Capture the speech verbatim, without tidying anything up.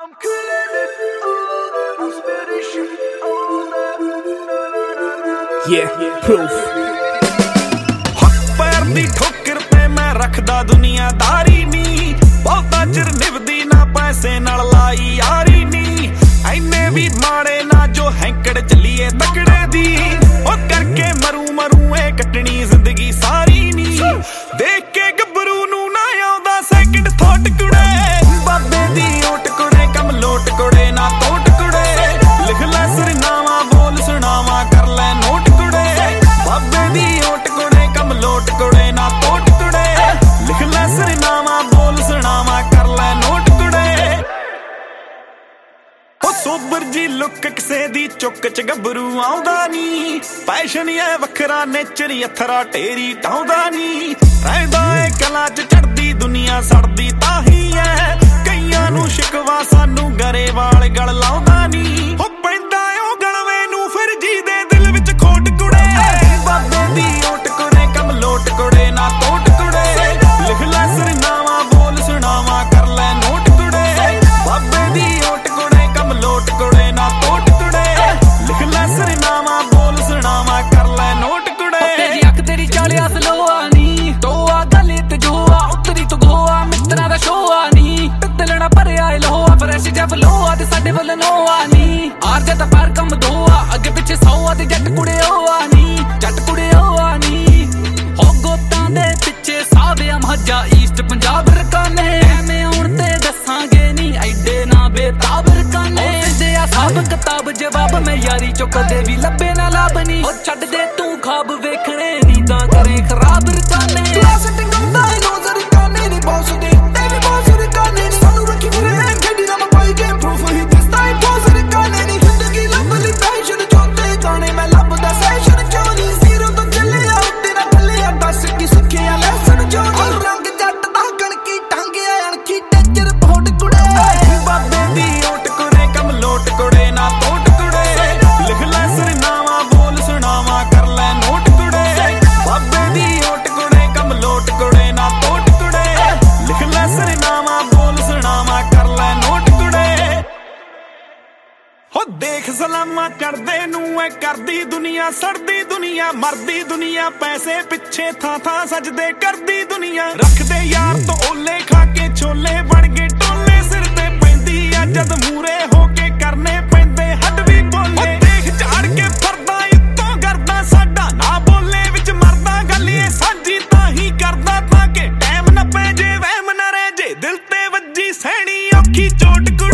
Yeah, proof. हक पैर दी ठोकर ते मैं रखदा दुनियादारी नी, बहुता चिर निभदी ना पैसे नाल लाई यारी नी। ऐने भी माड़े ना जो हैंकड़ चलीए तकड़े दी, ओ करके मरू मरू ए कटनी जिंदगी सारी नी। देख के गबरू नू ना आउंदा सैकंड थॉट कुड़े, बाबे दी ओट कुड़े कम लोट कुड़े ना तोट कुड़े। लिख लै सरनामा बोल सुनावा कर लै नोट कुड़े, बाबे दी ओट कुड़े कम लोट कुड़े ना तोट कुड़े। लिख लै सरनामा बोल सुनावा कर लै नोट कुड़े। ओ सोबर जी लुक किसे दी चुक च गबरू आउंदा नी, पैशन ऐ वखरा नेचर अथरा ढेरी ढाउंदा नी। रहिंदा ए कला च चढ़दी दुनिया सड़दी ताही ऐ, कईयां नू शिकवा सानू गरेवाल गल लाउंदा नी। हो पैंदा ओ गलवे नू फिर जी दे दिल विच खोट कुड़े, बाबे दी ओट कुड़े कम लोट कुड़े ना तोट कुड़े। लिख लै सरनामा बोल सुनावा कर लै नोट कुड़े, बाबे दी ओट कुड़े कम लोट कुड़े ना तोट कुड़े। लिख लै सरनामा बोल सुनावा कर लै नोट कुड़े। तेरी अख तेरी चालिया सलोआ नी, तोआ गले ते जोआ उतरी तू गोआ मित्रा दा शोआ नी। पित्तलना भरिया लोआ फ्रैश जै फलोआ ते साडे वल नोआ नी। आर जा तां पैर कम दोआ अगे पिछे सौआ ते जट कुड़े ओआ नी, जट कुड़े ओआ नी। हो गोतां दे पिछे साविया मजा ईस्ट पंजाब रकाने, एवें हुण ते दसांगे नी ऐडे ना बेताब रकाने। दे आ सब किताब जवाब मैं यारी चो कदे भी लब्बे ना लाभ नी। ओ छड्ड दे तू ख्वाब वेखणे नींदां करे खराब रकाने। देख सलामा चढ़दे नू ऐ करदी दुनिया, सड़दी दुनिया मरदी दुनिया। पैसे पिछे थां थां सजदे करदी दुनिया, रखदे यार तो ओले खा के छोले बन गए टोले। सिर ते पैंदी आ जद मूरे होके करने पैंदे हड भी बोले। देख झाड़ के फरदा इत्तों करदा साडा ना बोले विच मरदा गलिए सांझी ताही करदा तां के टैम ना पै जे वहम ना रह जे दिल ते वज्जी सैनी औखी चोट कुड़े।